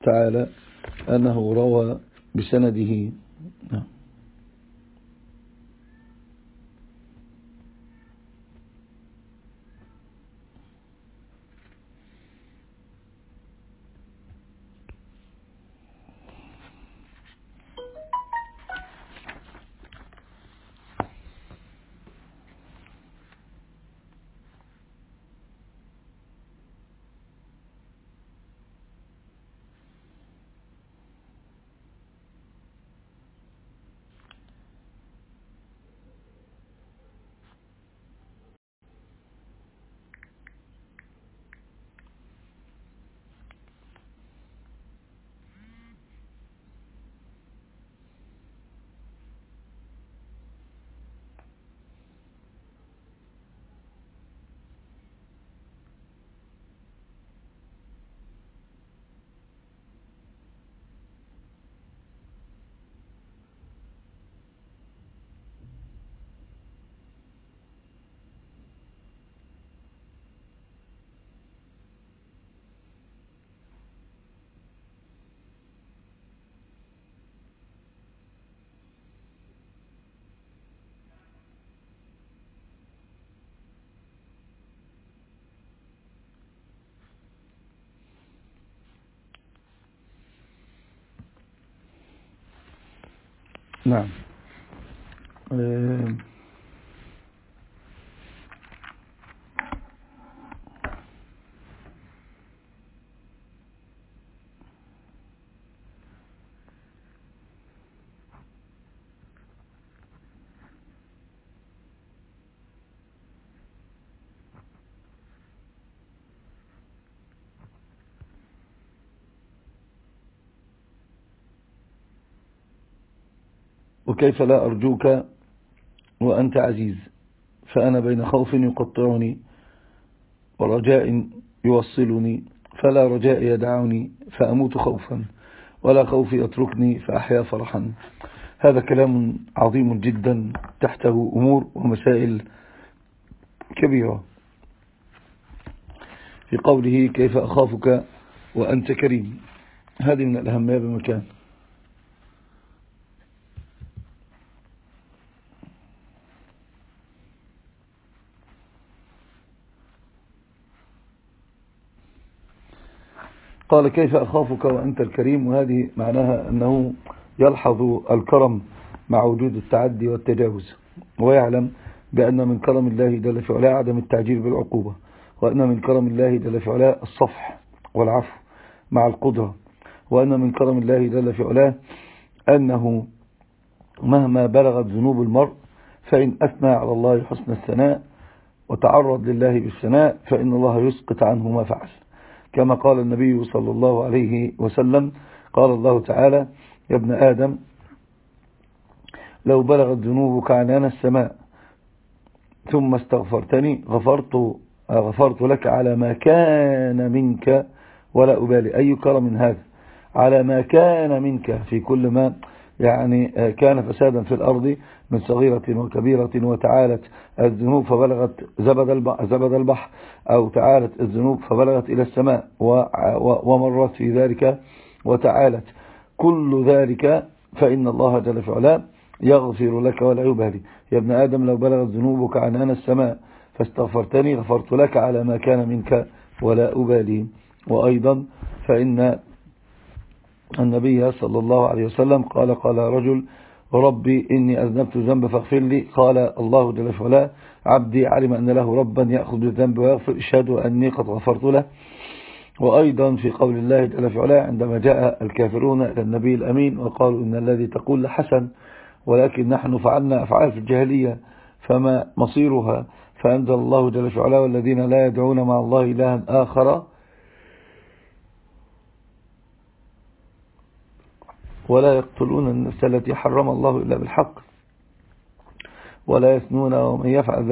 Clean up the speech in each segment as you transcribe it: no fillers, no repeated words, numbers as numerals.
تعالى أنه روى بسنده. نعم. وكيف لا أرجوك وأنت عزيز، فأنا بين خوف يقطعني ورجاء يوصلني، فلا رجاء يدعني فأموت خوفا، ولا خوف يتركني فأحيا فرحا. هذا كلام عظيم جدا تحته أمور ومسائل كبيرة في قوله كيف أخافك وأنت كريم. هذه من الأهمية بمكان. قال كيف أخافك وأنت الكريم، وهذه معناها أنه يلحظ الكرم مع وجود التعدي والتجاوز، ويعلم بأن من كرم الله جل في علاه عدم التعجيل بالعقوبة، وأن من كرم الله جل في علاه الصفح والعفو مع القدرة، وأن من كرم الله جل في علاه أنه مهما بلغت ذنوب المرء فإن أثنى على الله حسن الثناء وتعرض لله بالثناء فإن الله يسقط عنه ما فعل، كما قال النبي صلى الله عليه وسلم. قال الله تعالى يا ابن آدم لو بلغت ذنوبك عنان السماء ثم استغفرتني غفرت لك على ما كان منك ولا أبالي. أي كرم هذا على ما كان منك في كل ما يعني كان فسادا في الأرض من صغيرة وكبيرة، وتعالت الذنوب فبلغت زبد البحر، أو تعالت الذنوب فبلغت إلى السماء ومرت في ذلك وتعالت كل ذلك، فإن الله جل في علاه يغفر لك ولا يبالي. يا ابن آدم لو بلغت ذنوبك عنان السماء فاستغفرتني غفرت لك على ما كان منك ولا أبالي. وأيضا فإن النبي صلى الله عليه وسلم قال رجل ربي إني أذنبت الذنب فاغفر لي، قال الله جل وعلا عبدي علم أن له ربا يأخذ بالذنب ويغفر، اشهد أني قد غفرت له. وأيضا في قول الله جل وعلا عندما جاء الكافرون إلى النبي الأمين وقالوا إن الذي تقول لحسن ولكن نحن فعلنا أفعال في الجاهلية فما مصيرها، فأنزل الله جل وعلا والذين لا يدعون مع الله إلها آخر ولا يقتلون النفس التي حرم الله إلا بالحق ولا يزنون ومن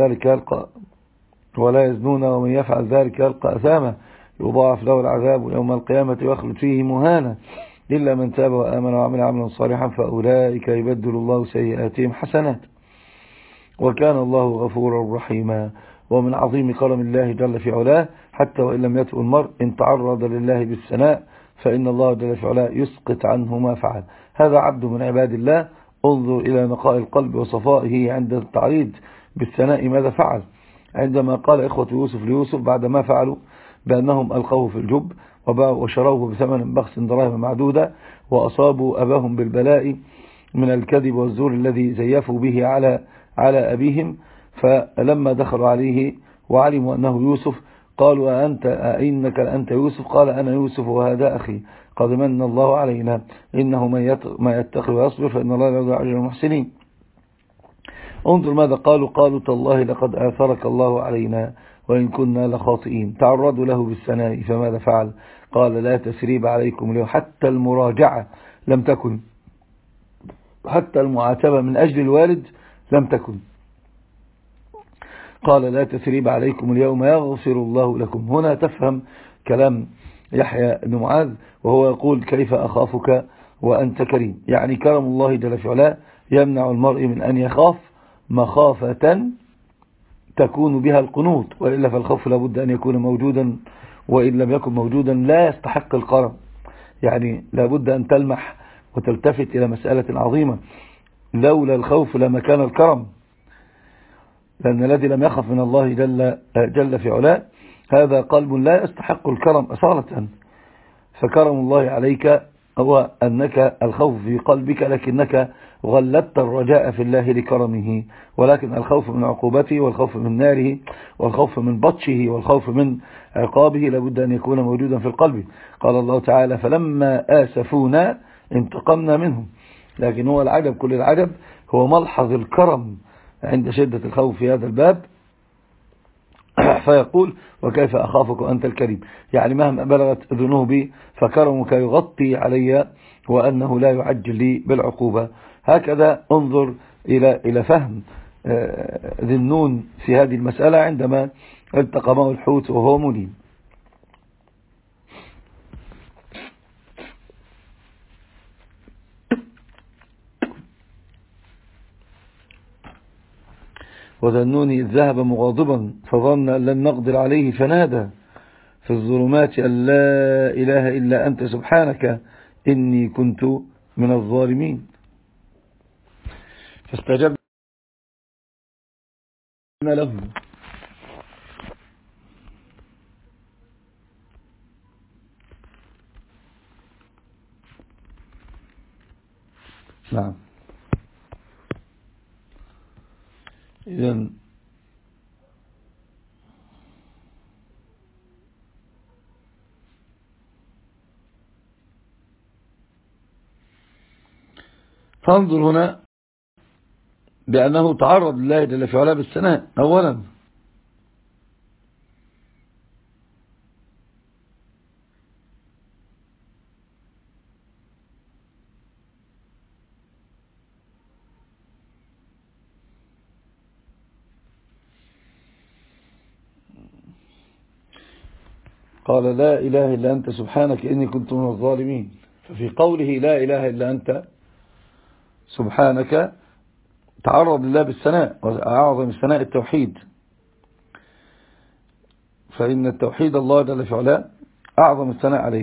يفعل ذلك يلقى أثاما يضاعف له العذاب يوم القيامة ويخلد فيه مهانا إلا من تاب وآمن وعمل عملا صالحا فأولئك يبدل الله سيئاتهم حسنات وكان الله غفورا رحيما. ومن عظيم كرم الله جل في علاه حتى وإن لم يتب المرء إن تعرض لله بالثناء فإن الله جل وعلا يسقط عنه ما فعل. هذا عبد من عباد الله. انظر إلى نقاء القلب وصفائه عند التعريض بالثناء ماذا فعل عندما قال إخوة يوسف ليوسف بعد ما فعلوا بأنهم ألقوه في الجب وشروه بثمن بخس دراهم معدودة وأصابوا أباهم بالبلاء من الكذب والزور الذي زيفوا به على أبيهم. فلما دخلوا عليه وعلموا أنه يوسف قالوا أئنك لأنت يوسف؟ قال أنا يوسف وهذا أخي قد من الله علينا إنه من يتقي ويصبر فإن الله لا يضيع أجر المحسنين. انظر ماذا قالوا تالله لقد آثرك الله علينا وإن كنا لخاطئين. تعرضوا له بالثناء فماذا فعل؟ قال لا تثريب عليكم اليوم. حتى المراجعة لم تكن، حتى المعاتبة من أجل الوالد لم تكن. قال لا تثريب عليكم اليوم يغفر الله لكم. هنا تفهم كلام يحيى بن معاذ وهو يقول كيف أخافك وأنت كريم، يعني كرم الله جل وعلا يمنع المرء من أن يخاف مخافة تكون بها القنوط، وإلا فالخوف لابد أن يكون موجودا، وإن لم يكن موجودا لا يستحق الكرم. يعني لابد أن تلمح وتلتفت إلى مسألة عظيمة، لولا الخوف لما كان الكرم، لأن الذي لم يخف من الله جل في علاه هذا قلب لا يستحق الكرم أصالة. فكرم الله عليك هو أنك الخوف في قلبك لكنك غلبت الرجاء في الله لكرمه، ولكن الخوف من عقوبته والخوف من ناره والخوف من بطشه والخوف من عقابه لابد أن يكون موجودا في القلب. قال الله تعالى فلما آسفونا انتقمنا منهم. لكن هو العجب كل العجب هو ملحظ الكرم عند شدة الخوف في هذا الباب. فيقول وكيف أخافك وأنت الكريم، يعني مهما بلغت ذنوبي فكرمك يغطي علي وأنه لا يعجل لي بالعقوبة. هكذا انظر إلى فهم ذي النون في هذه المسألة عندما التقمه الحوت وهو مليم. وذنون إذ ذهب مغاضبا فظن أن لن نقدر عليه فنادى في الظلمات أن لا إله إلا أنت سبحانك إني كنت من الظالمين. فاستجبنا له. نعم. إذن فانظر هنا بأنه تعرض لله جل في علاه بالثناء أولا، قال لا إله إلا أنت سبحانك إني كنت من الظالمين. ففي قوله لا إله إلا أنت سبحانك تعرض لله بالثناء، وأعظم الثناء التوحيد، فإن التوحيد الله جل في علاه أعظم الثناء عليه.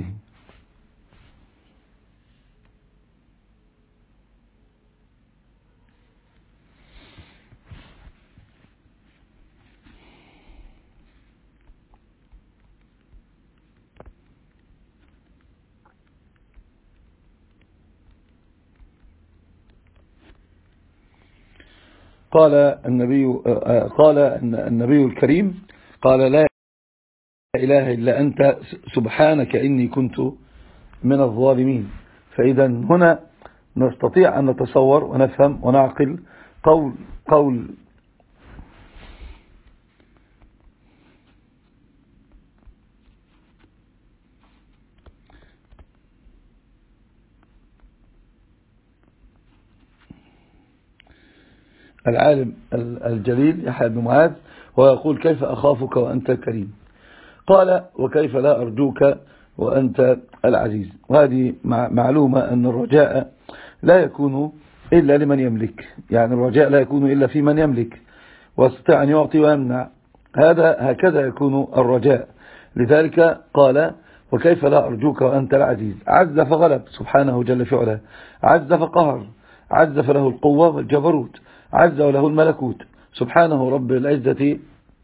قال النبي الكريم قال لا إله إلا أنت سبحانك إني كنت من الظالمين. فإذا هنا نستطيع أن نتصور ونفهم ونعقل قول العالم الجليل يحيى بن معاذ ويقول كيف أخافك وأنت كريم؟ قال وكيف لا أرجوك وأنت العزيز. وهذه معلومة أن الرجاء لا يكون إلا لمن يملك، يعني الرجاء لا يكون إلا في من يملك واستطيع أن يعطي ويمنع، هكذا يكون الرجاء. لذلك قال وكيف لا أرجوك وأنت العزيز. عز فغلب سبحانه جل في علاه، عز فقهر، عز فله القوة والجبروت، عز وله الملكوت سبحانه رب العزة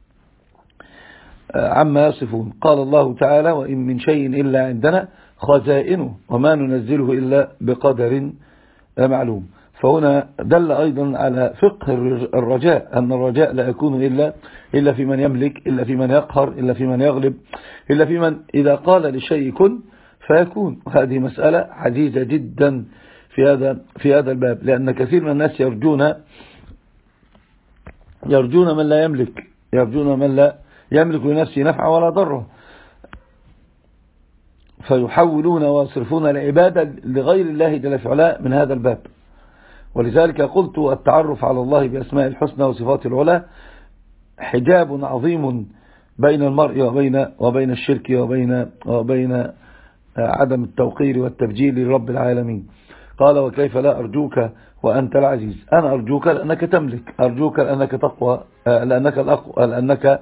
عما يصفون. قال الله تعالى: وإن من شيء إلا عندنا خزائنه وما ننزله إلا بقدر معلوم. فهنا دل أيضا على فقه الرجاء، أن الرجاء لا يكون إلا في من يملك، إلا في من يقهر، إلا في من يغلب، إلا في من إذا قال للشيء كن فيكون. وهذه مسألة عزيزة جدا في هذا الباب، لأن كثير من الناس يرجون من لا يملك، يرجون من لا يملك لنفسه نفعا ولا ضره، فيحولون ويصرفون العبادة لغير الله جل في علاه من هذا الباب. ولذلك قلت: التعرف على الله بأسماء الحسنى وصفات العلى حجاب عظيم بين المرء وبين الشرك وبين عدم التوقير والتبجيل لرب العالمين. قال: وكيف لا أرجوك وأنت العزيز. أنا أرجوك لأنك تملك، أرجوك لأنك تقوى، لأنك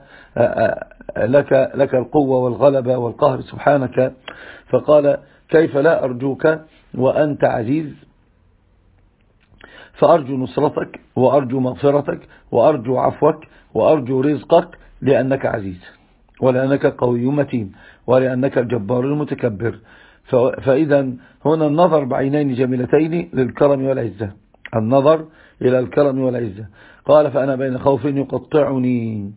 لك القوة والغلبة والقهر سبحانك. فقال: كيف لا أرجوك وأنت عزيز، فأرجو نصرتك وأرجو مغفرتك وأرجو عفوك وأرجو رزقك، لأنك عزيز ولأنك قوي متين ولأنك الجبار المتكبر. فإذا هنا النظر بعينين جميلتين للكرم والعزة، النظر إلى الكرم والعزة. قال: فأنا بين خوف يقطعني،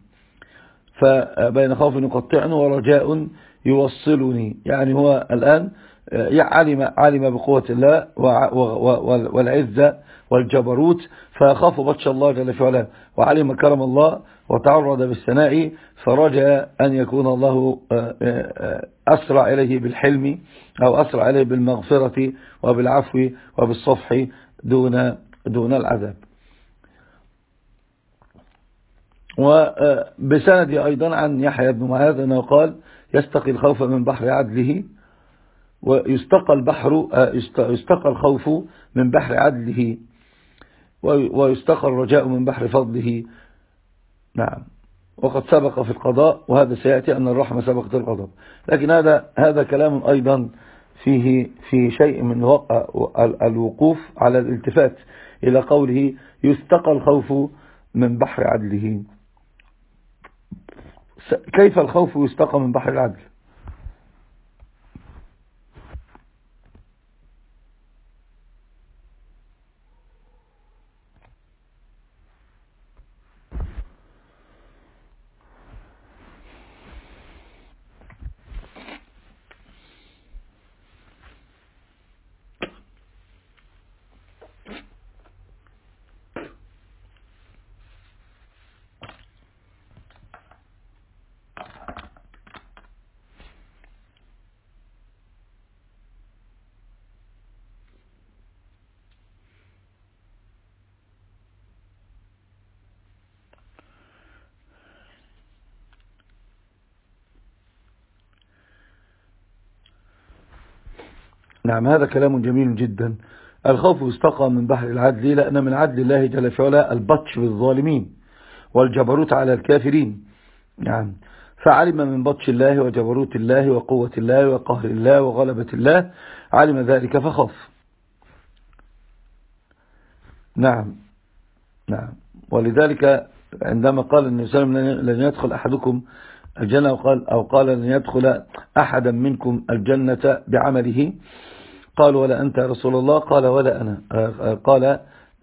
ورجاء يوصلني. يعني هو الآن علم بقوة الله والعزة والجبروت، فخاف بطش الله جل في علاه، وعلم كرم الله وتعرض بالثناء، فرجى أن يكون الله أسرع إليه بالحلم، أو أسرع إليه بالمغفرة وبالعفو وبالصفح دون العذاب. وبسند أيضا عن يحيى بن معاذ أنه قال: يستقي الخوف من بحر عدله، ويستقى الخوف من بحر عدله، ويستقى الرجاء من بحر فضله. نعم. وقد سبق في القضاء، وهذا سيأتي، أن الرحمة سبقت الغضب. لكن هذا كلام أيضا فيه شيء من الوقوف على الالتفات إلى قوله: يستقى الخوف من بحر عدله. كيف الخوف يستقى من بحر العدل؟ نعم، هذا كلام جميل جدا. الخوف يستقى من بحر العدل، لأن من عدل الله جل في علاه البطش بالظالمين والجبروت على الكافرين. نعم. فعلم من بطش الله وجبروت الله وقوة الله وقهر الله وغلبة الله، علم ذلك فخاف. نعم. ولذلك عندما قال النبي صلى الله عليه وسلم: لن يدخل أحدكم الجنة، أو قال لن يدخل أحدا منكم الجنة بعمله، قال: ولا أنت يا رسول الله؟ قال: ولا أنا. قال: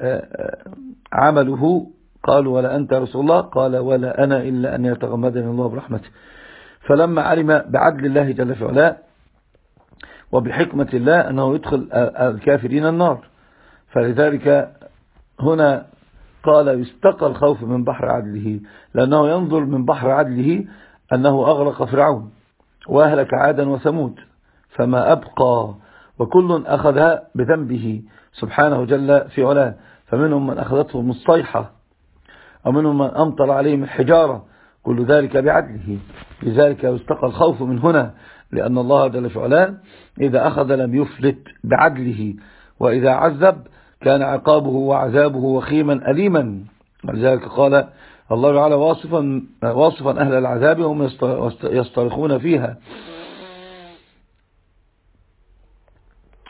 عمله. قال: ولا أنت يا رسول الله؟ قال: ولا أنا، إلا أن يتغمدني الله برحمته. فلما علم بعدل الله جل في علاه وبحكمة الله أنه يدخل الكافرين النار، فلذلك هنا قال: يستقى الخوف من بحر عدله، لأنه ينظر من بحر عدله أنه أغرق فرعون وأهلك عادا وثمود فما أبقى، وكل أخذها بذنبه سبحانه جل في علاه. فمنهم من أخذتهم الصيحة، ومنهم من أمطر عليهم الحجارة، كل ذلك بعدله. لذلك يستقى الخوف من هنا، لأن الله جل في علاه إذا أخذ لم يفلت بعدله، وإذا عذب كان عقابه وعذابه وخيما أليما. ولذلك قال الله تعالى واصفا أهل العذاب هم يصطرخون فيها: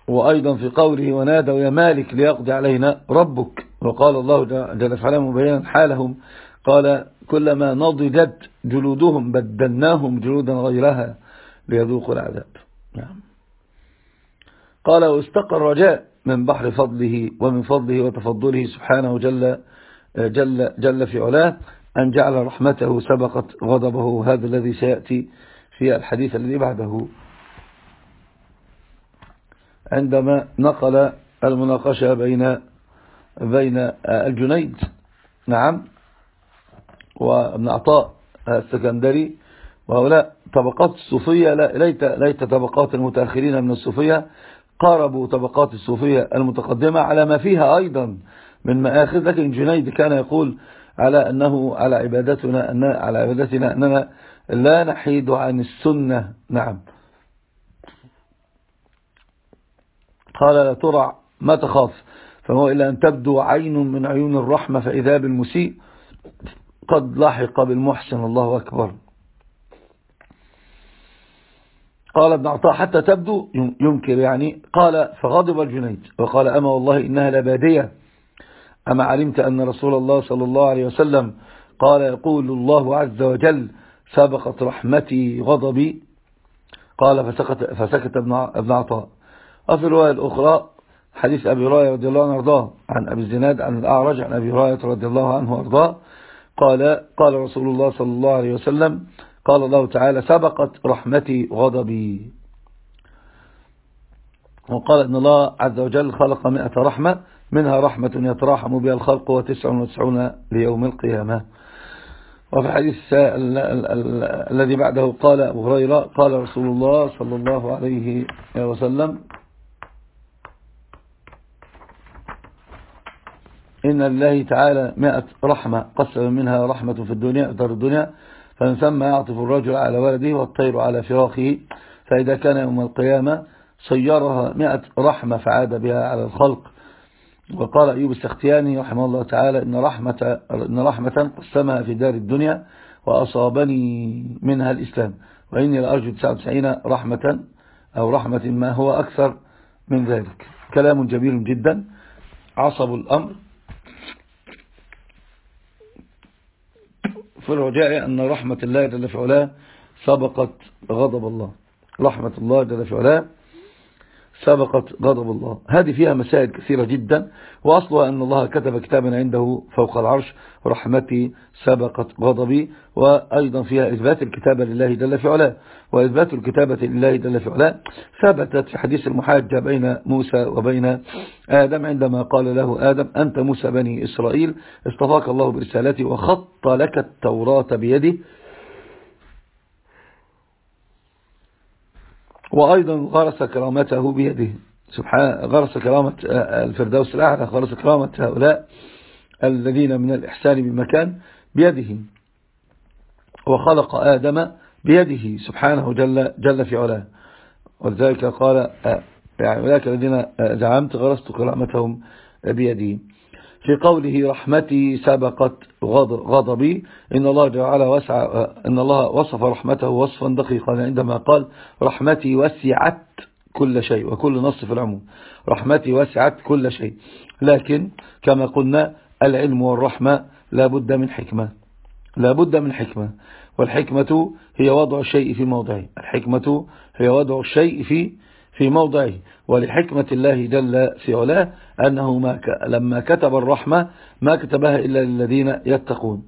وأيضا في قوله ونادوا يا مالك ليقضي علينا ربك. وقال الله جل وعلا مبينا حالهم قال كلما نضجت جلودهم بدلناهم جلودا غيرها ليذوقوا العذاب. نعم. قال واستقى الرجاء من بحر فضله ومن فضله وتفضله سبحانه جل في علاه أن جعل رحمته سبقت غضبه. هذا الذي سيأتي في الحديث الذي بعده عندما نقل المناقشة بين الجنيد نعم وابن عطاء السكندري، وهؤلاء طبقات الصوفية ليت طبقات المتأخرين من الصوفية قاربوا طبقات الصوفية المتقدمة على ما فيها أيضا من مآخذ، لكن الجنيد كان يقول على أنه على عبادتنا أننا لا نحيد عن السنة. نعم. قال لا ترع ما تخاف فهو إلا أن تبدو عين من عيون الرحمة فإذا بالمسيء قد لحق بالمحسن. الله أكبر. قال ابن عطاء حتى تبدو ينكر يعني. قال فغضب الجنيد وقال أما والله إنها لبادية أما علمت أن رسول الله صلى الله عليه وسلم قال يقول الله عز وجل سبقت رحمتي غضبي. قال فسكت ابن عطاء. وفي الرواية الأخرى حديث أبي هريرة رضي الله عنه وارضاه عن أبي الزناد عن الأعرج عن أبي هريرة رضي الله عنه وارضاه قال رسول الله صلى الله عليه وسلم قال الله تعالى سبقت رحمتي غضبي. وقال إن الله عز وجل خلق 100 رحمة منها رحمة يتراحم بها الخلق و99 ليوم القيامة. وفي الحديث الذي بعده قال أبو هريرة قال رسول الله صلى الله عليه وسلم إن الله تعالى 100 رحمة قسم منها رحمة في الدنيا في دار الدنيا فمن ثم يعطف الرجل على ولده والطير على فراخه فإذا كان يوم القيامة صيرها 100 رحمة فعاد بها على الخلق. وقال أيوب السختياني رحمه الله تعالى إن رحمة قسمها في دار الدنيا وأصابني منها الإسلام وإني لأرجو 99 رحمة أو رحمة ما هو أكثر من ذلك. كلام جميل جدا. عصب الأمر في الرجاء أن رحمة الله جل في علاه سبقت غضب الله. رحمة الله جل في علاه سبقت غضب الله. هذه فيها مسائل كثيرة جدا، وأصلها أن الله كتب كتابا عنده فوق العرش رحمتي سبقت غضبي. وأيضا فيها إثبات الكتابة لله جل في علاه. وإثبات الكتابة لله جل في علاه ثبتت في حديث المحاجة بين موسى وبين آدم عندما قال له آدم أنت موسى بني إسرائيل اصطفاك الله برسالته وخط لك التوراة بيده. وأيضا غرس كرامته بيده سبحانه. غرس كرامة الفردوس الأعلى، غرس كرامة هؤلاء الذين من الإحسان بمكان بيده. وخلق آدم بيده سبحانه جل في علاه. ولذلك قال يعني أولئك الذين زعمت غرست كرامتهم بيده. في قوله رحمتي سبقت غضبي إن الله وصف رحمته وصفا دقيقا عندما قال رحمتي وسعت كل شيء، وكل نص في العموم رحمتي وسعت كل شيء. لكن كما قلنا العلم والرحمة لا بد من حكمة، والحكمة هي وضع الشيء في موضعه. الحكمة هي وضع الشيء في موضعه. ولحكمة الله جل في علاه أنه لما كتب الرحمة ما كتبها إلا للذين يتقون.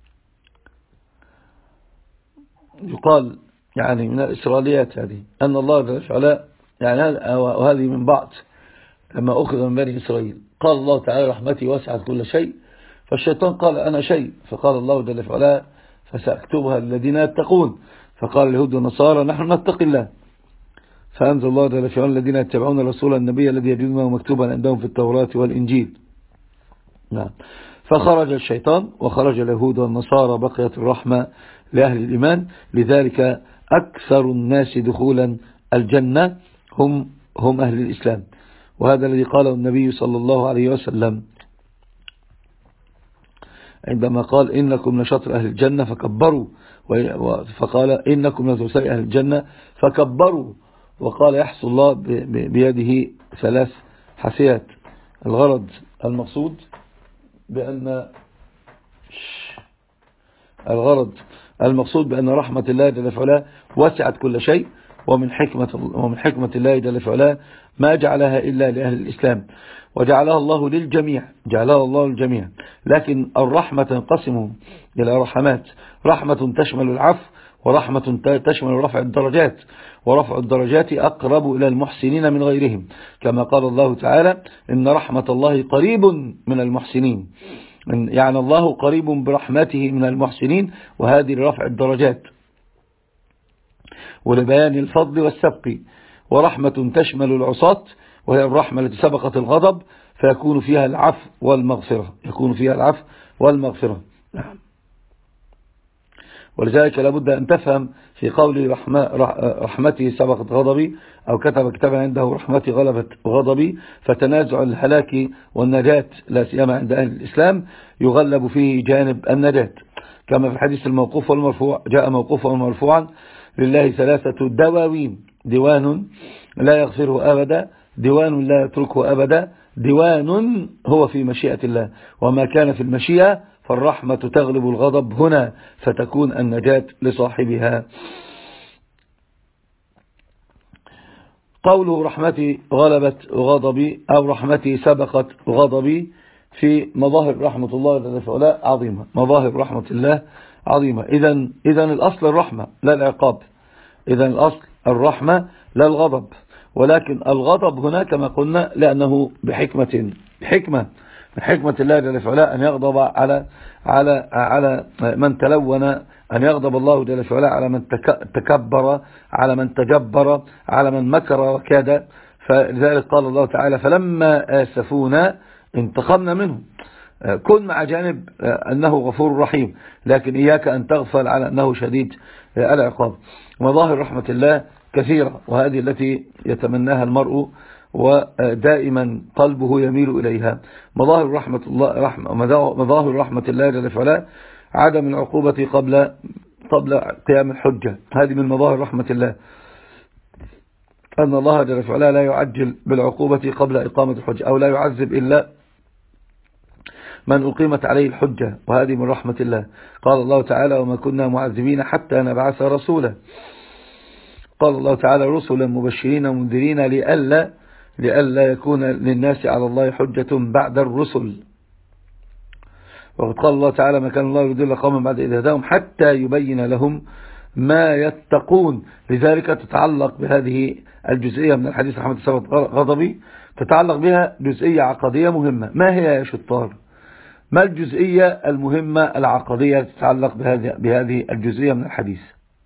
يقال يعني من الإسرائيليات هذه أن الله جل في علاه يعني وهذه من بعض لما أخذ من بني إسرائيل قال الله تعالى رحمتي وسعت كل شيء، فالشيطان قال أنا شيء، فقال الله جل في علاه فسأكتبها للذين يتقون، فقال اليهود والنصارى نحن نتقي الله، فأنزل الله جل في علاه الذين يتبعون الرسول النبي الذي يجدونه مكتوبا عندهم في التوراة والإنجيل. نعم. فخرج الشيطان وخرج اليهود والنصارى، بقيت الرحمة لأهل الإيمان. لذلك أكثر الناس دخولا الجنة هم أهل الإسلام. وهذا الذي قاله النبي صلى الله عليه وسلم عندما قال إنكم لشطر أهل الجنة فكبروا، فقال إنكم لثلثي أهل الجنة فكبروا، وقال يحصل الله بيده 3 حسيات. الغرض المقصود بأن رحمة الله جل وعلا وسعت كل شيء، ومن حكمة الله جل وعلا ما جعلها إلا لأهل الإسلام، وجعلها الله للجميع، لكن الرحمة تنقسم إلى رحمات: رحمة تشمل العفو، ورحمة تشمل رفع الدرجات، ورفع الدرجات أقرب إلى المحسنين من غيرهم، كما قال الله تعالى: إن رحمة الله قريب من المحسنين، يعني الله قريب برحمته من المحسنين، وهذه لرفع الدرجات ولبيان الفضل والسبق. ورحمة تشمل العصاة، وهي الرحمة التي سبقت الغضب، فيكون فيها العفو والمغفرة. ولذلك لابد أن تفهم في قول رحمتي سبقت غضبي، أو كتب كتابا عنده رحمتي غلبت غضبي، فتنازع الهلاك والنجاة لا سيما عند أهل الإسلام يغلب فيه جانب النجاة، كما في الحديث الموقوف والمرفوع: جاء موقوفا ومرفوعا: لله 3 دواوين: ديوان لا يغفره أبدا، ديوان لا يتركه أبدا، ديوان هو في مشيئة الله، وما كان في المشيئة فالرحمة تغلب الغضب هنا، فتكون النجاة لصاحبها. قوله رحمتي غلبت غضبي أو رحمتي سبقت غضبي في مظاهر رحمة الله جل وعلا عظيمة، مظاهر رحمة الله عظيمة. إذن الأصل الرحمة لا العقاب، الأصل الرحمة لا الغضب، ولكن الغضب هنا كما قلنا لأنه بحكمة من حكمة الله جل وعلا أن يغضب على من تلون، أن يغضب الله جل وعلا على من تكبر، على من تجبر، على من مكر وكاد. فلذلك قال الله تعالى: فلما آسفونا انتقمنا منهم. كن مع جانب أنه غفور رحيم، لكن إياك أن تغفل على أنه شديد العقاب. مظاهر رحمة الله كثيرة، وهذه التي يتمناها المرء ودائما قلبه يميل إليها. مظاهر رحمة الله جل وعلا عدم العقوبة قبل قيام الحجة، هذه من مظاهر رحمة الله، أن الله جل وعلا لا يعجل بالعقوبة قبل إقامة الحجة، أو لا يعذب إلا من أقيمت عليه الحجة، وهذه من رحمة الله. قال الله تعالى: وما كنا معذبين حتى نبعث رسولا. قال الله تعالى: رسلا مبشرين ومنذرين لئلا يكون للناس على الله حجة بعد الرسل. وقد قال الله تعالى: ما كان الله يضل قوما بعد إذ هداهم حتى يبين لهم ما يتقون. لذلك تتعلق بهذه الجزئية من الحديث رحمة سبقت غضبي، تتعلق بها جزئية عقدية مهمة. ما هي يا شطار؟ ما الجزئية المهمة العقدية تتعلق بهذه الجزئية من الحديث؟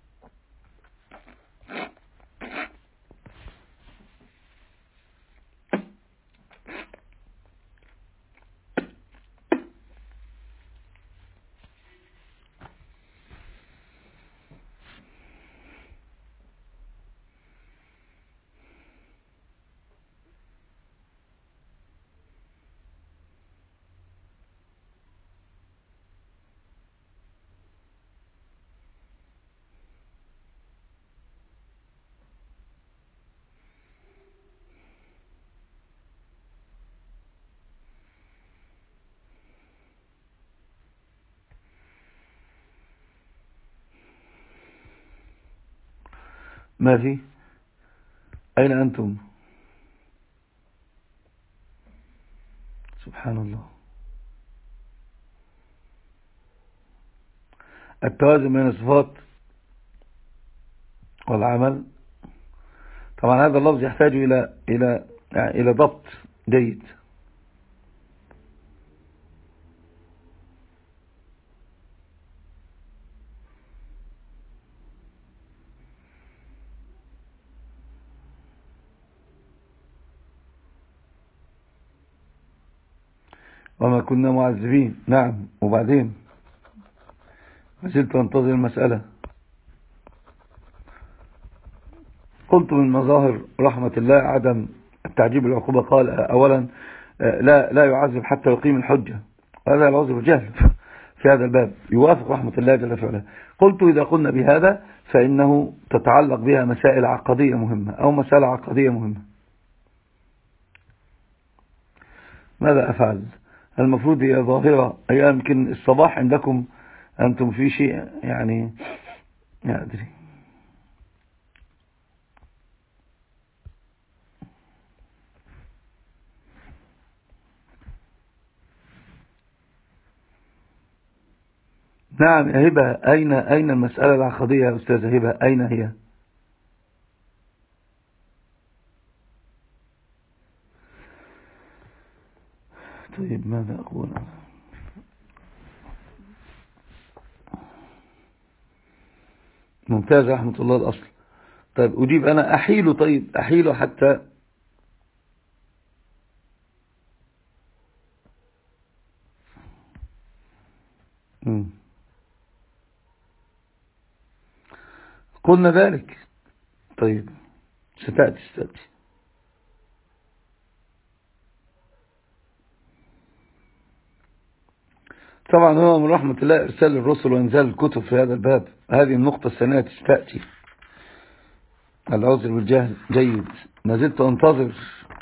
ما في؟ أين أنتم؟ سبحان الله. التوازن بين الصفات والعمل، طبعا هذا اللفظ يحتاج إلى ضبط جيد. وما كنا معذبين، نعم، وبعدين ما زلت أنتظر المسألة. قلت من مظاهر رحمة الله عدم التعجيب بالعقوبة. قال أولا: لا يعذب حتى يقيم الحجة، هذا العذر جهل، في هذا الباب يوافق رحمة الله جل في علاه. قلت إذا قلنا بهذا فإنه تتعلق بها مسائل عقدية مهمة أو مسألة عقدية مهمة. ماذا أفعل؟ المفروض هي ظاهرة، هي يمكن الصباح عندكم أنتم في شيء يعني لا أدري. نعم يا هبة، أين المسألة العقدية يا أستاذة هبة؟ أين هي؟ طيب ماذا أقول؟ ممتاز رحمة الله الأصل. طيب أجيب أنا أحيله، طيب أحيله حتى قلنا ذلك. طيب ستأتي. طبعا هو من رحمة الله إرسال الرسل وإنزال الكتب في هذا الباب. هذه النقطة الثانية ستأتي. العذر بالجهل جيد، ما زلت أنتظر.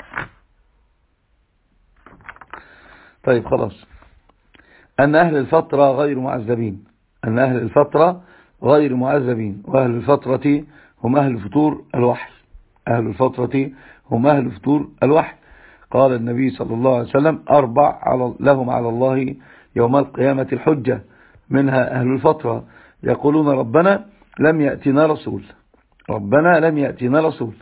طيب خلاص. أن أهل الفترة غير معذبين، أن أهل الفترة غير معذبين، وأهل الفترة هم أهل فتور الوحي. أهل الفترة هم أهل فتور الوحي. قال النبي صلى الله عليه وسلم 4 لهم على الله يوم القيامة الحجة، منها أهل الفترة يقولون ربنا لم يأتنا رسول، ربنا لم يأتنا رسول.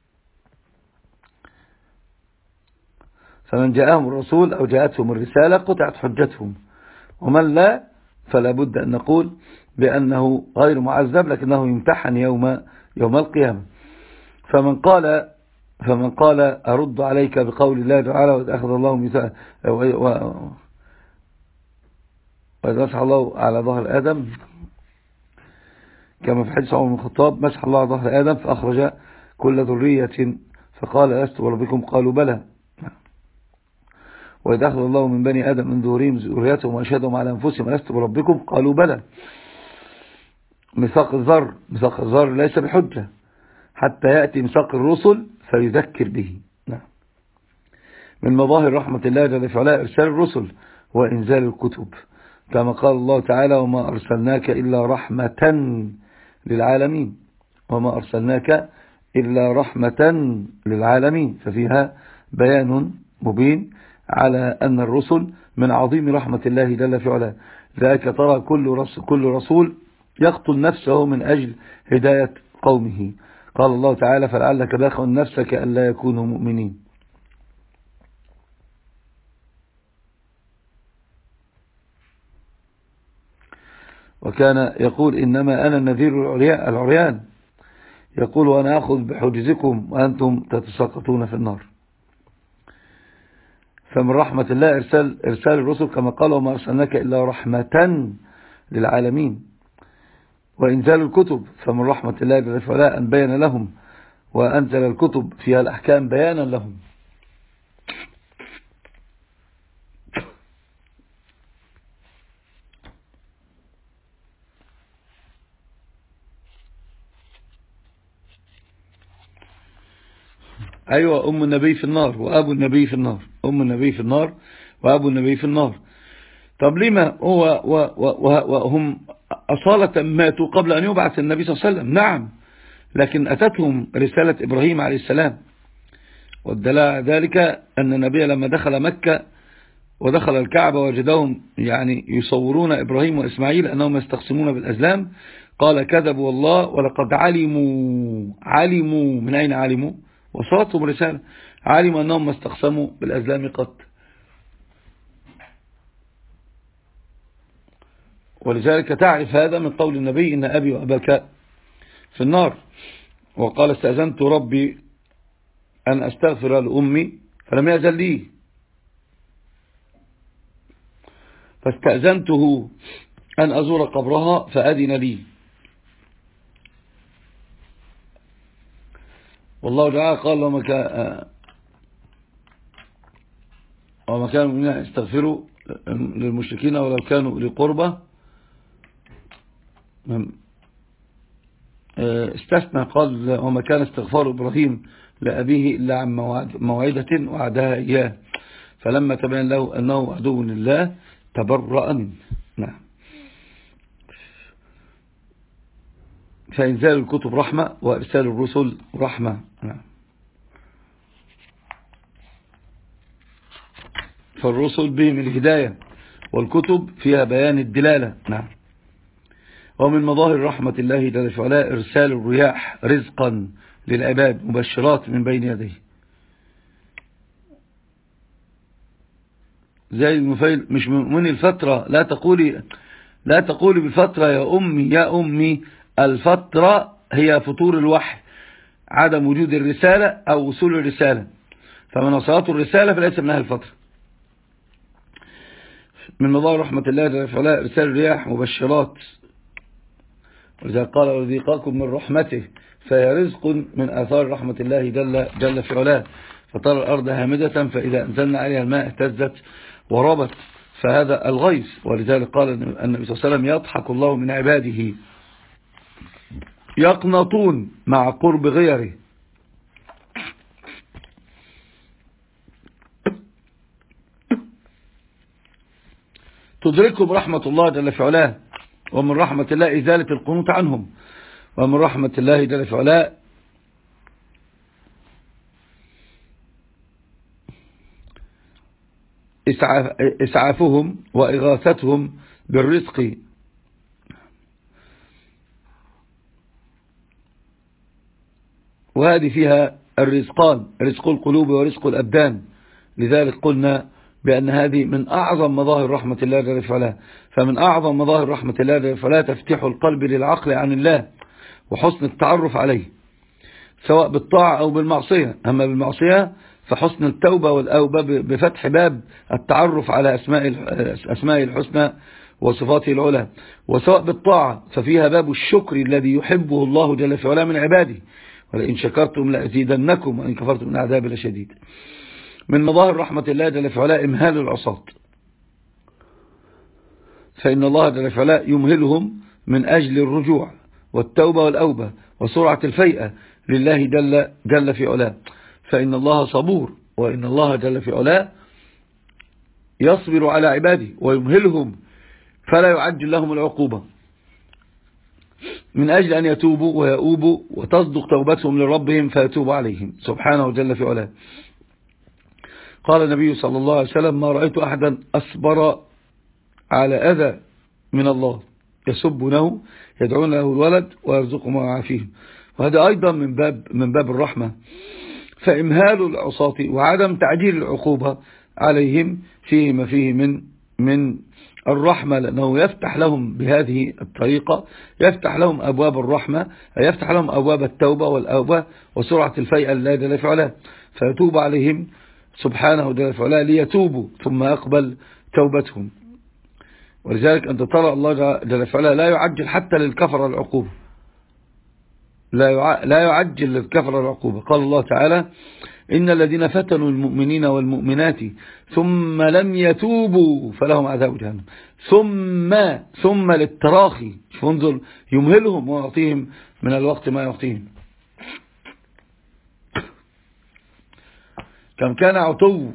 فمن جاءهم الرسول أو جاءتهم الرسالة قطعت حجتهم، ومن لا فلا بد أن نقول بأنه غير معذب لكنه يمتحن يوم القيامة. فمن قال أرد عليك بقول الله تعالى وإذ أخذ الله ميثاق وإذ مسح الله على ظهر آدم، كما في حديث عمر بن الخطاب مسح الله على ظهر آدم فأخرج كل ذرية فقال لست بربكم قالوا بلى. وإذ أخذ الله من بني آدم من ظهورهم ذريتهم وأشهدهم على أنفسهم لست بربكم قالوا بلى. ميثاق الذر ليس بحجة حتى يأتي ميثاق الرسل فيذكر به. نعم. من مظاهر رحمة الله جل في علاه إرسال الرسل وإنزال الكتب، كما قال الله تعالى وما أرسلناك إلا رحمة للعالمين، وما أرسلناك إلا رحمة للعالمين. ففيها بيان مبين على أن الرسل من عظيم رحمة الله جل في علاه. ذلك ترى كل رسول يقتل نفسه من أجل هداية قومه. قال الله تعالى فلعلك باخع نفسك ألا يكونوا مؤمنين. وكان يقول إنما أنا النذير العريان، يقول وأنا أخذ بحجزكم وأنتم تتساقطون في النار. فمن رحمة الله إرسال الرسل كما قال وما أرسلناك إلا رحمة للعالمين. وإنزال الكتب فمن رحمة الله جل وعلا أن بين لهم وأنزل الكتب فيها الأحكام بيانا لهم. أيوة، أم النبي في النار وأبو النبي في النار، أم النبي في النار وأبو النبي في النار. طب لما وهم أصالة ماتوا قبل أن يبعث النبي صلى الله عليه وسلم؟ نعم، لكن أتتهم رسالة إبراهيم عليه السلام. والدلاء ذلك أن النبي لما دخل مكة ودخل الكعبة وجدهم يعني يصورون إبراهيم وإسماعيل أنهم يستقسمون بالأزلام، قال كذبوا والله ولقد علموا من أين علموا؟ وصلتهم رسالة، علموا أنهم ما استقسموا بالأزلام قط. ولذلك تعرف هذا من قول النبي إن أبي وأباك في النار. وقال استأذنت ربي أن أستغفر لأمي فلم يأذن لي، فاستأذنته أن أزور قبرها فأذن لي. والله تعالى قال وما كان المؤمنين يستغفروا للمشركين ولو كانوا لقربة. استثنى قال وما كان استغفار إبراهيم لأبيه إلا عن موعدة وعدها إياه فلما تبين له أنه عدو لله تبرأ منه. نعم. فإنزال الكتب رحمة وإرسال الرسل رحمة. نعم. فالرسل بهم الهداية والكتب فيها بيان الدلالة. نعم. ومن مظاهر رحمة الله جل وعلا إرسال الرياح رزقا للعباد مبشرات من بين يديه. زي المفيل مش من الفترة، لا تقولي بالفترة يا أمي الفترة هي فطور الوحي، عدم وجود الرسالة أو وصول الرسالة، فمن وصلت الرسالة فليس منها الفترة. من مظاهر رحمة الله جل وعلا إرسال الرياح مبشرات، وإذا قال ورزقكم من رحمته فهي رزق من آثار رحمة الله جل في علاه. فترى الأرض هامدة فإذا أنزلنا عليها الماء اهتزت وربت، فهذا الغيث. ولذلك قال النبي صلى الله عليه وسلم يضحك الله من عباده يقنطون مع قرب غيره. تدركهم رحمة الله جل في علاه، ومن رحمة الله إزالة القنوط عنهم، ومن رحمة الله جل في علاه إسعافهم وإغاثتهم بالرزق. وهذه فيها الرزقان، رزق القلوب ورزق الأبدان. لذلك قلنا بأن هذه من أعظم مظاهر رحمة الله جل وعلا. فمن أعظم مظاهر رحمة الله جل وعلا تفتح القلب للعقل عن الله وحسن التعرف عليه سواء بالطاعة أو بالمعصية. أما بالمعصية فحسن التوبة والأوبة بفتح باب التعرف على أسماء الحسنى وصفاته العلى. وسواء بالطاعة ففيها باب الشكر الذي يحبه الله جل وعلا من عباده، ولئن شكرتم لأزيدنكم وإن كفرتم من عذاب لشديد. من مظاهر رحمة الله جل وعلا إمهال العصاة، فإن الله جل وعلا يمهلهم من أجل الرجوع والتوبة والأوبة وسرعة الفيئة لله جل في علاه. فإن الله صبور، وإن الله جل في علاه يصبر على عباده ويمهلهم فلا يعجل لهم العقوبة من أجل أن يتوبوا ويؤوبوا وتصدق توبتهم لربهم فيتوب عليهم سبحانه جل في علاه. قال النبي صلى الله عليه وسلم ما رأيت أحدا أصبر على أذى من الله يسبونه يدعون له الولد ويرزقهم ويعافيهم. وهذا أيضا من باب الرحمة. فإمهال العصاة وعدم تعجيل العقوبة عليهم فيه ما فيه من الرحمة، لأنه يفتح لهم بهذه الطريقة، يفتح لهم أبواب الرحمة، يفتح لهم أبواب التوبة والأوبة وسرعة الفيئة لله جل في علاه، فيتوب عليهم سبحانه جل في علاه ليتوبوا ثم يقبل توبتهم. ولذلك أنت ترى الله جل في علاه لا يعجل حتى للكفر العقوبة، لا يعجل للكفر العقوبة. قال الله تعالى إن الذين فتنوا المؤمنين والمؤمنات ثم لم يتوبوا فلهم عذاب جهنم. ثم للتراخي، انظر يمهلهم ويعطيهم من الوقت ما يعطيهم. كم كان عتو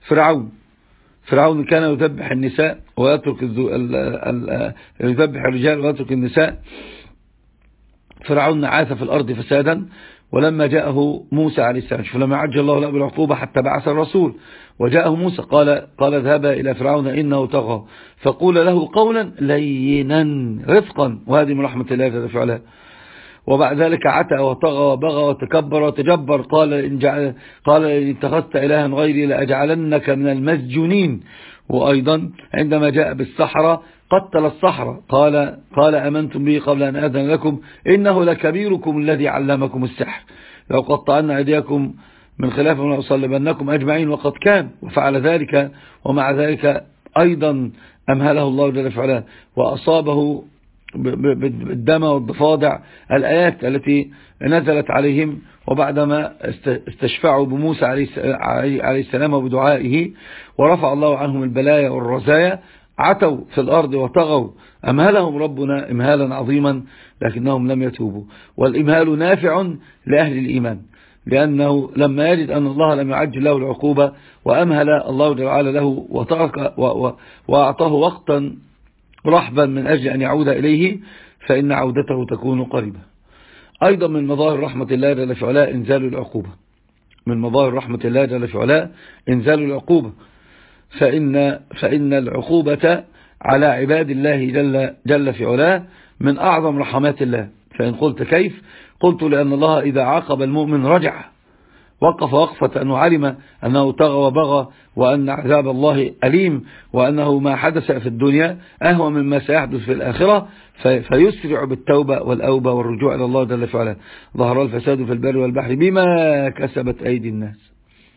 فرعون كان يذبح النساء ويترك يذبح الرجال ويترك النساء. فرعون عاث في الأرض فسادا. ولما جاءه موسى عليه السلام، فلما عجل الله له بالعقوبة حتى بعث الرسول وجاءه موسى قال اذهبا إلى فرعون إنه طغى فقول له قولا لينا رفقا. وهذه من رحمة الله جل وعلا. وبعد ذلك عتى وطغى وبغى وتكبر وتجبر قال إن اتخذت إلها غيري لأجعلنك من المسجونين. وأيضا عندما جاء بالسحرة قتل السحرة قال أمنتم به قبل أن أذن لكم إنه لكبيركم الذي علمكم السحر لو قطعنا أيديكم من خلاف ولأصلبنكم أجمعين. وقد كان وفعل ذلك، ومع ذلك أيضا أمهله الله جل وعلا وأصابه بالدم والضفادع الآيات التي نزلت عليهم، وبعدما استشفعوا بموسى عليه السلام وبدعائه ورفع الله عنهم البلايا والرزايا، عتوا في الأرض وطغوا، أمهلهم ربنا إمهالا عظيما لكنهم لم يتوبوا. والإمهال نافع لأهل الإيمان، لأنه لما يجد أن الله لم يعجل له العقوبة وأمهل الله تعالى له وأعطاه وقتا رحبا من أجل أن يعود إليه، فإن عودته تكون قريبة. أيضا من مظاهر رحمة الله جل في علاه إنزال العقوبة، من مظاهر رحمة الله جل في علاه إنزال العقوبة، فإن العقوبة على عباد الله جل في علاه من أعظم رحمات الله. فإن قلت كيف؟ قلت لأن الله إذا عاقب المؤمن رجع، وقف وقفة أنه علم أنه طغى وبغى، وأن عذاب الله أليم، وأنه ما حدث في الدنيا أهوى مما سيحدث في الآخرة، فيسرع بالتوبة والأوبة والرجوع إلى الله جل وعلا. ظهر الفساد في البر والبحر بما كسبت أيدي الناس.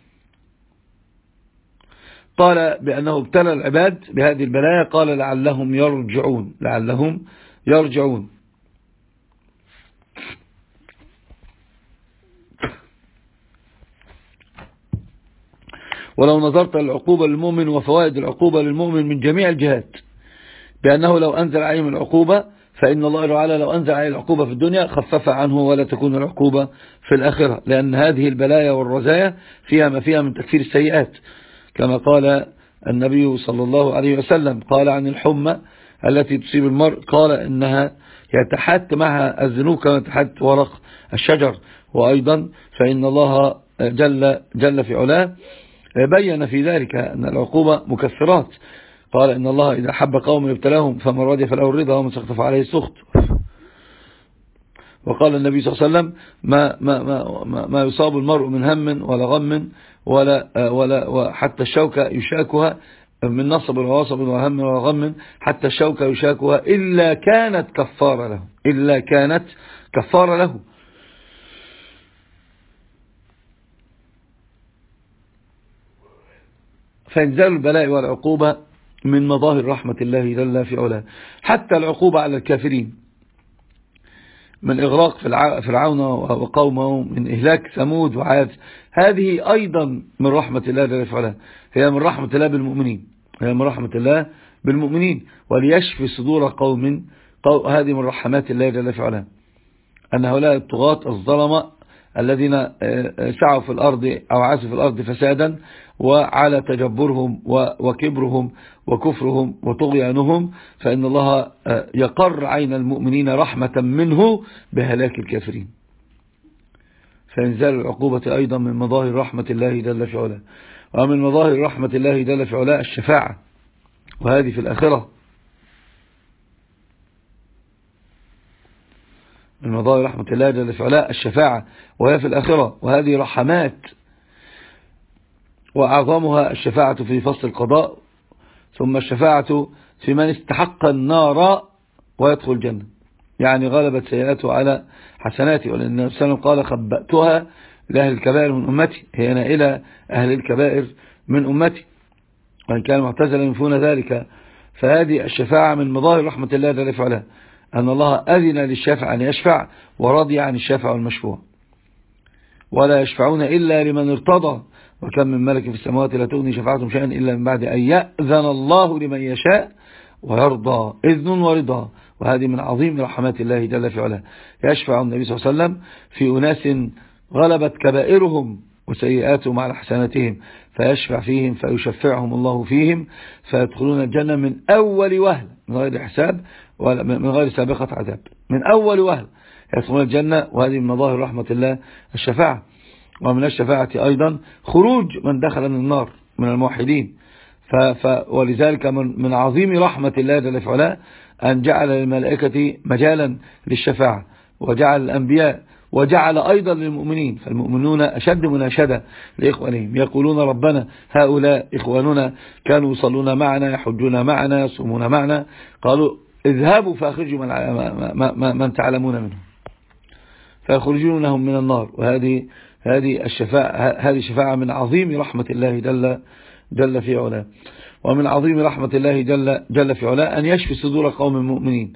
قال بأنه ابتلى العباد بهذه البلايا، قال لعلهم يرجعون، لعلهم يرجعون. ولو نظرت العقوبة للمؤمن وفوائد العقوبة للمؤمن من جميع الجهات، بأنه لو أنزل عليهم العقوبة فإن الله تعالى لو أنزل عليه العقوبة في الدنيا خفف عنه ولا تكون العقوبة في الآخرة، لأن هذه البلايا والرزايا فيها ما فيها من تكفير السيئات، كما قال النبي صلى الله عليه وسلم، قال عن الحمى التي تصيب المرء، قال إنها يتحت معها الذنوب كما يتحت ورق الشجر. وأيضا فإن الله جل في علاه بين في ذلك أن العقوبة مكفرات، قال إن الله إذا حب قوم ابتلاهم فمن رضي فله الرضا ومن سخط فعليه السخط. وقال النبي صلى الله عليه وسلم ما يصاب المرء من هم ولا غم ولا حتى الشوكة يشاكها، من نصب ووصب وهم وغم حتى الشوكة يشاكها إلا كانت كفارة له، إلا كانت كفارة له. فإنزال البلاء والعقوبة من مظاهر رحمة الله جل في علاه. حتى العقوبة على الكافرين من إغراق فرعون وقومه، من إهلاك ثمود وعاد، هذه أيضا من رحمة الله جل في علاه، هي من رحمة الله بالمؤمنين، هي من رحمة الله بالمؤمنين. وليشفي صدور قوم، هذه من رحمات الله جل في علاه، أن هؤلاء الطغاة الظلمة الذين سعوا في الأرض أو عاشوا في الأرض فسادا، وعلى تجبرهم وكبرهم وكفرهم وطغيانهم، فإن الله يقر عين المؤمنين رحمة منه بهلاك الكافرين. فإنزال العقوبة أيضا من مظاهر رحمة الله جل في علاه. ومن مظاهر رحمة الله جل في علاه الشفاعة، وهذه في الآخرة، من مظاهر رحمة الله جل في علاه الشفاعة وهي في الآخرة، وهذه رحمات، وأعظمها الشفاعة في فصل القضاء، ثم الشفاعة في من استحق النار ويدخل الجنة، يعني غلبت سيئاته على حسناته. ولأن النبي صلى الله عليه وسلم قال خبأتها لأهل الكبائر من أمتي، هي نائلة أهل الكبائر من أمتي، وإن كان معتزلا ينفون ذلك. فهذه الشفاعة من مظاهر رحمة الله جل في علاه، أن الله أذن للشافع أن يشفع ورضي عن الشافع والمشفوع، ولا يشفعون إلا لمن ارتضى، وكم من ملك في السماوات لا تغني شفاعتهم شيئا إلا من بعد أن يأذن الله لمن يشاء ويرضى، إذن ورضا. وهذه من عظيم رحمات الله جل في علاه. يشفع النبي صلى الله عليه وسلم في أناس غلبت كبائرهم وسيئاتهم على حسناتهم، فيشفع فيهم فيشفعهم الله فيهم فيدخلون الجنة من أول وهلة، من غير حساب ولا من غير سابقة عذاب، من أول وهلة يدخلون الجنة. وهذه من مظاهر رحمة الله الشفاعة. ومن الشفاعة أيضا خروج من دخل من النار من الموحدين. ولذلك من عظيم رحمة الله جل في علاه أن جعل للملائكة مجالا للشفاعة، وجعل الأنبياء، وجعل أيضا للمؤمنين، فالمؤمنون أشد مناشدة لإخوانهم، يقولون ربنا هؤلاء إخواننا كانوا يصلون معنا، يحجون معنا، يصومون معنا، قالوا اذهبوا فأخرجوا من تعلمون منهم، فيخرجونهم من النار. هذه الشفاعة من عظيم رحمة الله جل في علاه. ومن عظيم رحمة الله جل في علاه أن يشفي صدور قوم مؤمنين،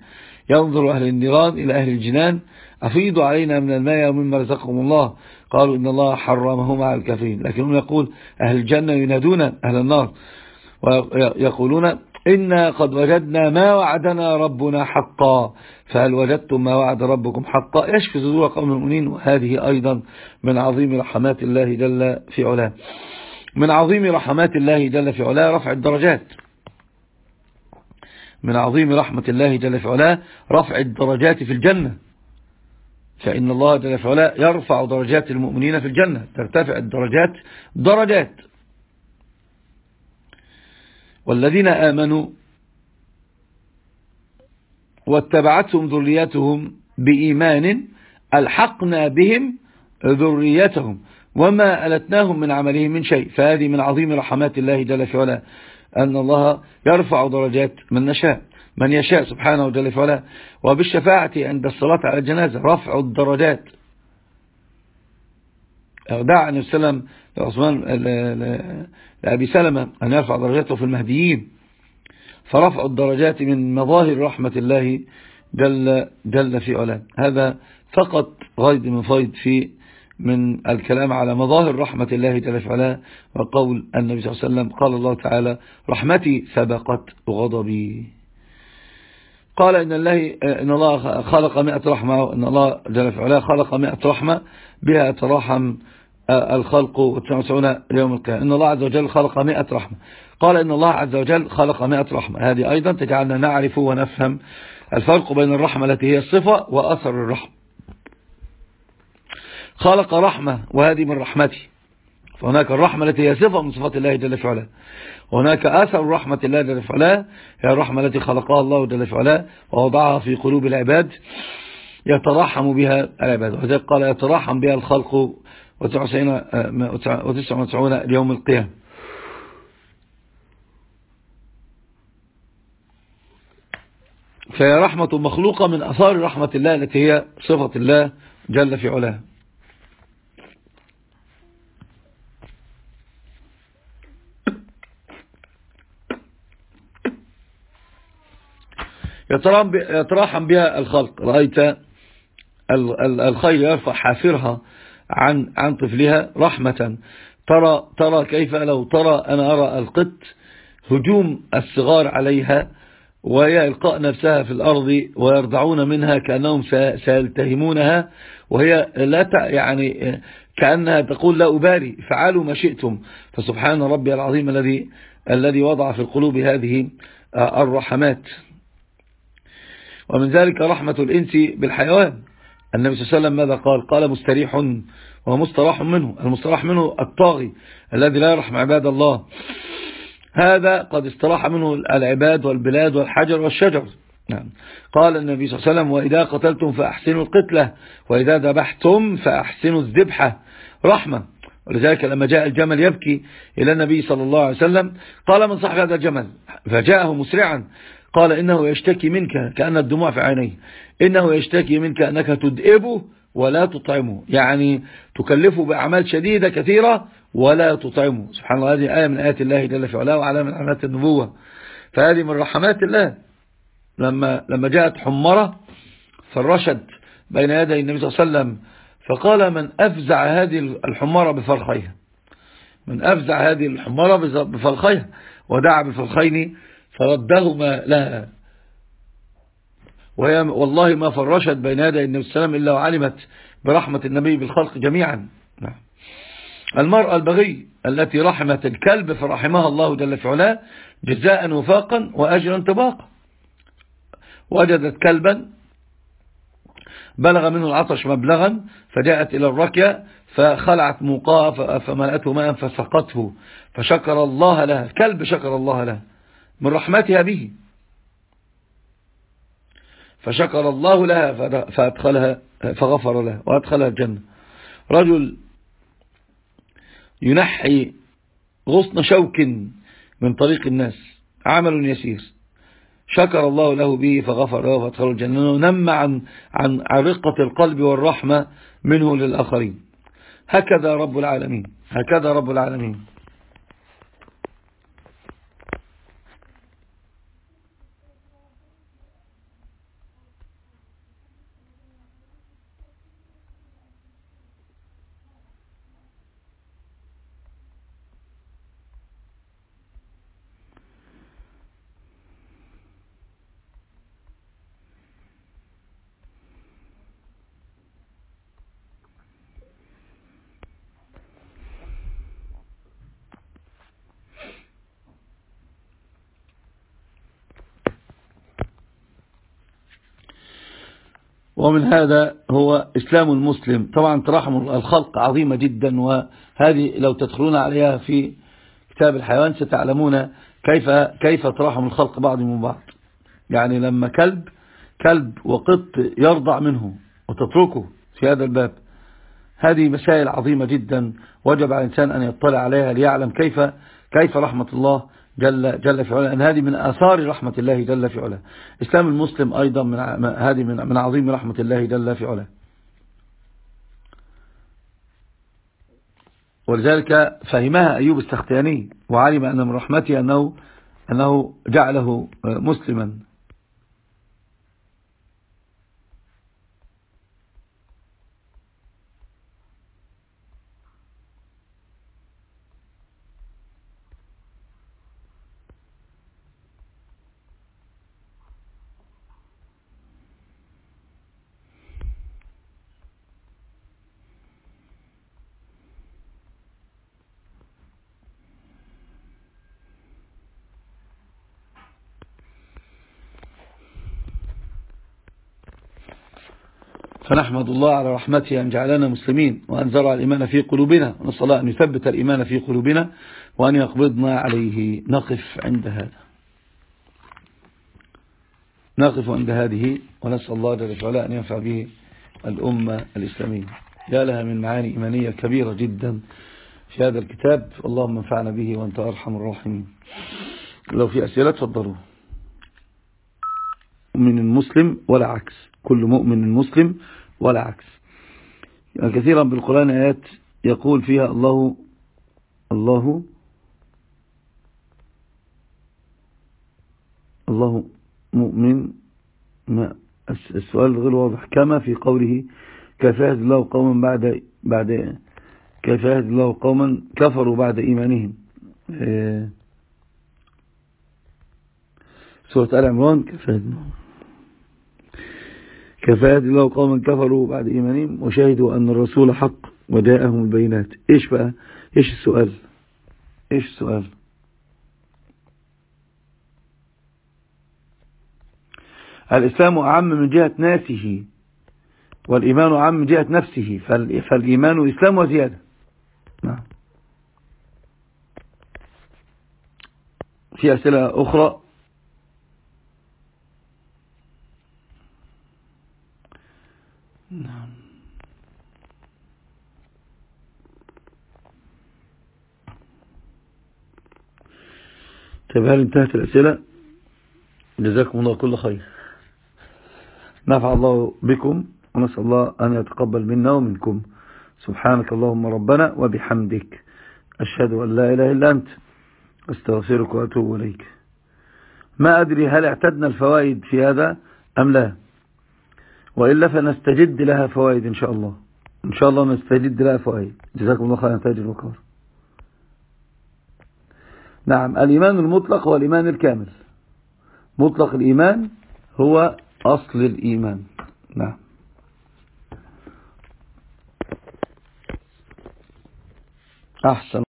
ينظر أهل النيران إلى أهل الجنان أفيضوا علينا من الماء ومما رزقهم الله قالوا إن الله حرمهما على الكافرين. لكنهم يقول أهل الجنة ينادون أهل النار ويقولون إنا قد وجدنا ما وعدنا ربنا حقا فهل وجدتم ما وعد ربكم حقا يشفي صدور قوم المؤمنين. وهذه أيضا من عظيم رحمات الله جل في علاه. من عظيم رحمات الله جل في علاه رفع الدرجات. من عظيم رحمة الله جل في علاه رفع الدرجات في الجنة. فإن الله جل في علاه يرفع درجات المؤمنين في الجنة ترتفع الدرجات درجات. والذين آمنوا واتبعتهم ذريتهم بإيمان ألحقنا بهم ذريتهم وما ألتناهم من عملهم من شيء. فهذه من عظيم رحمات الله جل في علاه أن الله يرفع درجات من يشاء سبحانه جل في علاه. وبالشفاعة عند الصلاة على الجنازة رفع الدرجات. دعا النبي صلى الله عليه وسلم لأبي سلمة أن يرفع درجاته في المهديين. فرفع الدرجات من مظاهر رحمة الله جل في علاه. هذا فقط غيض من فيض من الكلام على مظاهر رحمة الله جل في علاه. وقول النبي صلى الله عليه وسلم قال الله تعالى رحمتي سبقت غضبي. قال إن الله خلق 100 رحمة. إن الله جل في علاه خلق 100 رحمة بها يتراحم الخلق 99 يوم القيامة. إن الله عز وجل خلق 100 رحمة. قال إن الله عز وجل خلق 100 رحمة. هذه أيضا تجعلنا نعرف ونفهم الفرق بين الرحمة التي هي الصفة وأثر الرحمة. خلق رحمة وهذه من رحمته. فهناك الرحمة التي هي صفة من صفات الله جل في علاه. وهناك أثر رحمة الله جل في علاه هي الرحمة التي خلقها الله جل في علاه ووضعها في قلوب العباد يتراحم بها العباد. وذلك قال يتراحم بها الخلق 99 يوم القيامة. فهي رحمة مخلوقة من أثار رحمة الله التي هي صفة الله جل في علاه. يتراحم بها الخلق. رأيت الخيل يرفع حافرها عن طفلها رحمة. ترى كيف لو ترى أنا أرى القط هجوم الصغار عليها وهي إلقاء نفسها في الأرض ويرضعون منها كأنهم سيلتهمونها وهي لا يعني كأنها تقول لا أبالي فعلوا ما شئتم. فسبحان ربي العظيم الذي وضع في القلوب هذه الرحمات. ومن ذلك رحمة الإنس بالحيوان. النبي صلى الله عليه وسلم ماذا قال؟ قال مستريح ومستراح منه. المستراح منه الطاغي الذي لا يرحم عباد الله. هذا قد استراح منه العباد والبلاد والحجر والشجر. نعم. قال النبي صلى الله عليه وسلم وإذا قتلتم فأحسنوا القتلة وإذا ذبحتم فأحسنوا الذبحة. رحمة. ولذلك لما جاء الجمل يبكي إلى النبي صلى الله عليه وسلم قال من صاحب هذا الجمل؟ فجاءه مسرعا قال إنه يشتكي منك كأن الدموع في عينيه. إنه يشتكي منك أنك تدئبه ولا تطعمه. يعني تكلفه بأعمال شديدة كثيرة ولا تطعمه. سبحان الله. هذه آية من آيات الله جل في علاه وعلى من علامات النبوة. فهذه من رحمات الله. لما جاءت حمرة فرشت بين يدي النبي صلى الله عليه وسلم فقال من أفزع هذه الحمرة بفرخيها. من أفزع هذه الحمرة بفرخيها. ودعا بفرخين فردهما لها. وهي والله ما فرشت بين يدي النبي صلى الله عليه وسلم إلا وعلمت برحمة النبي بالخلق جميعا. المرأة البغي التي رحمت الكلب فرحمها الله جل في علاه جزاء وفاقا وأجرا طباقا. وجدت كلبا بلغ منه العطش مبلغا فجاءت إلى الركية فخلعت موقاه فملأته ماء فسقته فشكر الله لها. الكلب شكر الله لها من رحمتها به فشكر الله لها فأدخلها فغفر لها وأدخلها الجنة. رجل ينحي غصن شوك من طريق الناس عمل يسير شكر الله له به فغفر له فأدخله الجنة. نم عن رقة القلب والرحمة منه للآخرين. هكذا رب العالمين. هكذا رب العالمين. ومن هذا هو إسلام المسلم. طبعا ترحم الخلق عظيمة جدا، وهذه لو تدخلون عليها في كتاب الحيوان ستعلمون كيف ترحم الخلق بعضهم من بعض. يعني لما كلب وقط يرضع منه وتتركه في هذا الباب، هذه مسائل عظيمة جدا وجب على الإنسان أن يطلع عليها ليعلم كيف رحمة الله جل في علاه، أن هذه من آثار رحمة الله جل في علاه. إسلام المسلم أيضا هذه من عظيم رحمة الله جل في علاه. ولذلك فهمها أيوب السختياني وعلم أن من رحمته أنه جعله مسلما. فنحمد الله على رحمته أن جعلنا مسلمين وأن زرع الإيمان في قلوبنا، ونسأل الله أن يثبت الإيمان في قلوبنا وأن يقبضنا عليه. نقف عند هذه ونسأل الله جل وعلا أن ينفع به الأمة الإسلامية. يا لها من معاني إيمانية كبيرة جدا في هذا الكتاب، اللهم انفعنا به وأنت أرحم الراحمين. لو في أسئلة تفضلوا. مؤمن مسلم ولا عكس، كل مؤمن مسلم ولا عكس. يعني كثيرا بالقرآن آيات يقول فيها الله مؤمن. السؤال غير واضح. كما في قوله كيف يهدي الله قوما كيف يهدي الله قوما كفروا بعد إيمانهم. سورة آل عمران. كيف يهدي الله قوما كفروا بعد إيمانهم وشهدوا أن الرسول حق وجاءهم البينات. إيش بقى؟ إيش السؤال؟ الإسلام أعم من جهة ناسه، والإيمان أعم من جهة نفسه، فالإيمان إسلام وزيادة. نعم. في أسئلة أخرى؟ نعم. طيب هل انتهت الأسئلة؟ جزاكم الله كل خير. نفع الله بكم ونسأل الله أن يتقبل منا ومنكم. سبحانك اللهم ربنا وبحمدك أشهد أن لا إله إلا أنت أستغفرك وأتوب إليك. ما أدري هل اعتدنا الفوائد في هذا أم لا، وإلا فنستجد لها فوائد إن شاء الله. نستجد لها فوائد. جزاكم الله خيرا تاج الوقار. نعم. الإيمان المطلق والإيمان الكامل. مطلق الإيمان هو أصل الإيمان. نعم. أحسن.